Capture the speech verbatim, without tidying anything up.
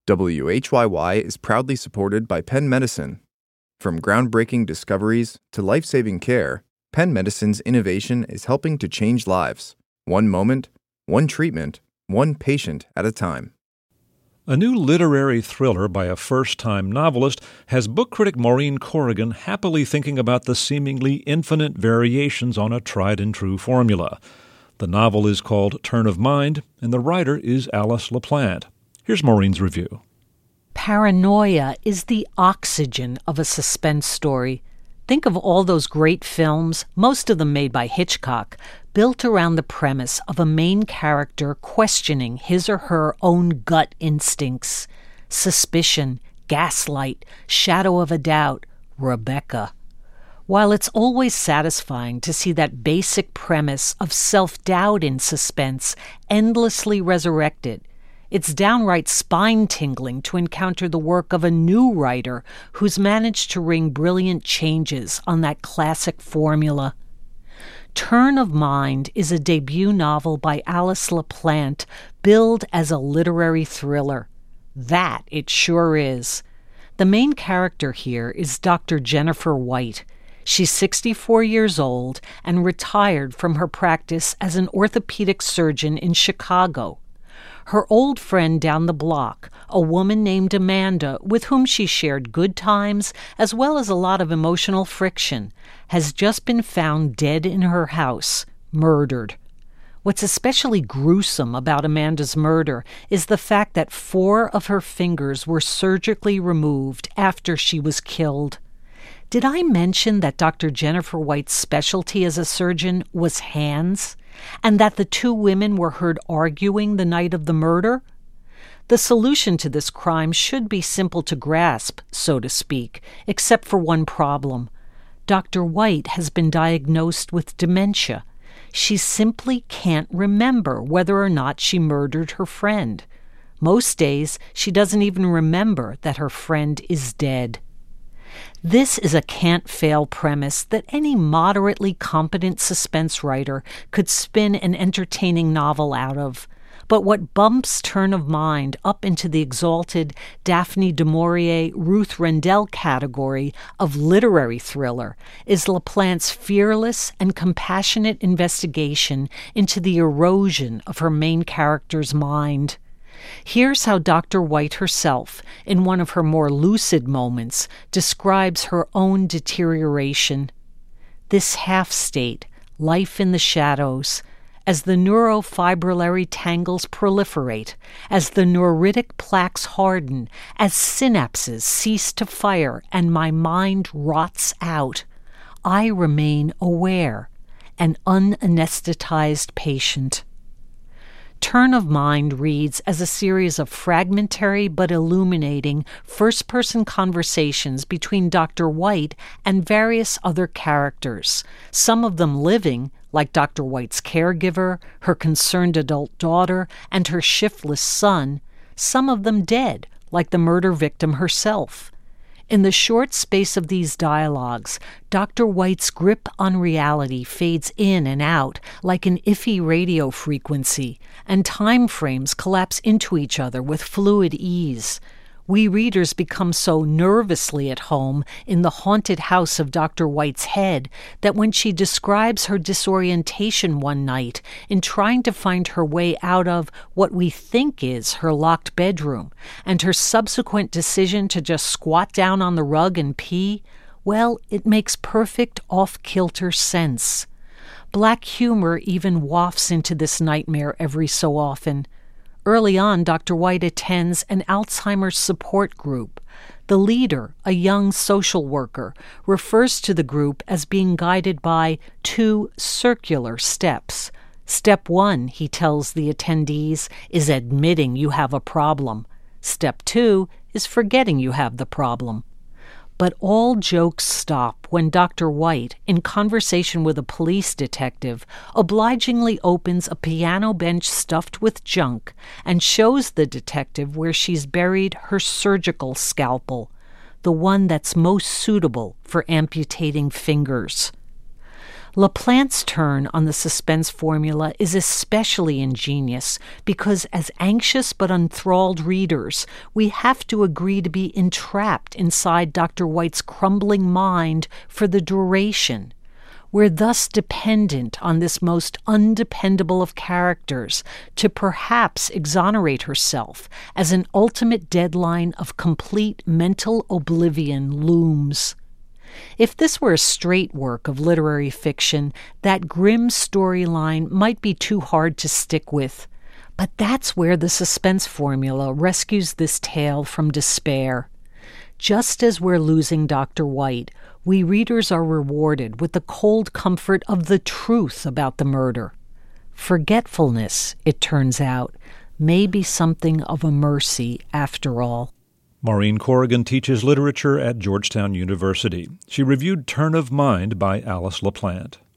W H Y Y is proudly supported by Penn Medicine. From groundbreaking discoveries to life-saving care, Penn Medicine's innovation is helping to change lives, one moment, one treatment, one patient at a time. A new literary thriller by a first-time novelist has book critic Maureen Corrigan happily thinking about the seemingly infinite variations on a tried-and-true formula. The novel is called Turn of Mind, and the writer is Alice LaPlante. Here's Maureen's review. Paranoia is the oxygen of a suspense story. Think of all those great films, most of them made by Hitchcock, built around the premise of a main character questioning his or her own gut instincts. Suspicion, gaslight, shadow of a doubt, Rebecca. While it's always satisfying to see that basic premise of self-doubt in suspense endlessly resurrected, it's downright spine-tingling to encounter the work of a new writer who's managed to wring brilliant changes on that classic formula. Turn of Mind is a debut novel by Alice LaPlante, billed as a literary thriller. That it sure is. The main character here is Doctor Jennifer White. She's sixty-four years old and retired from her practice as an orthopedic surgeon in Chicago. Her old friend down the block, a woman named Amanda, with whom she shared good times as well as a lot of emotional friction, has just been found dead in her house, murdered. What's especially gruesome about Amanda's murder is the fact that four of her fingers were surgically removed after she was killed. Did I mention that Doctor Jennifer White's specialty as a surgeon was hands, and that the two women were heard arguing the night of the murder? The solution to this crime should be simple to grasp, so to speak, except for one problem. Doctor White has been diagnosed with dementia. She simply can't remember whether or not she murdered her friend. Most days, she doesn't even remember that her friend is dead. This is a can't-fail premise that any moderately competent suspense writer could spin an entertaining novel out of. But what bumps Turn of Mind up into the exalted Daphne du Maurier, Ruth Rendell category of literary thriller is LaPlante's fearless and compassionate investigation into the erosion of her main character's mind. Here's how Doctor White herself, in one of her more lucid moments, describes her own deterioration. This half-state, life in the shadows, as the neurofibrillary tangles proliferate, as the neuritic plaques harden, as synapses cease to fire and my mind rots out, I remain aware, an unanesthetized patient. Turn of Mind reads as a series of fragmentary but illuminating first-person conversations between Doctor White and various other characters, some of them living, like Doctor White's caregiver, her concerned adult daughter, and her shiftless son, some of them dead, like the murder victim herself. In the short space of these dialogues, Doctor White's grip on reality fades in and out like an iffy radio frequency, and time frames collapse into each other with fluid ease. We readers become so nervously at home in the haunted house of Doctor White's head that when she describes her disorientation one night in trying to find her way out of what we think is her locked bedroom, and her subsequent decision to just squat down on the rug and pee, well, it makes perfect off-kilter sense. Black humor even wafts into this nightmare every so often. Early on, Doctor White attends an Alzheimer's support group. The leader, a young social worker, refers to the group as being guided by two circular steps. Step one, he tells the attendees, is admitting you have a problem. Step two is forgetting you have the problem. But all jokes stop when Doctor White, in conversation with a police detective, obligingly opens a piano bench stuffed with junk and shows the detective where she's buried her surgical scalpel, the one that's most suitable for amputating fingers. LaPlante's turn on the suspense formula is especially ingenious because as anxious but enthralled readers, we have to agree to be entrapped inside Doctor White's crumbling mind for the duration. We're thus dependent on this most undependable of characters to perhaps exonerate herself as an ultimate deadline of complete mental oblivion looms. If this were a straight work of literary fiction, that grim storyline might be too hard to stick with. But that's where the suspense formula rescues this tale from despair. Just as we're losing Doctor White, we readers are rewarded with the cold comfort of the truth about the murder. Forgetfulness, it turns out, may be something of a mercy after all. Maureen Corrigan teaches literature at Georgetown University. She reviewed Turn of Mind by Alice LaPlante.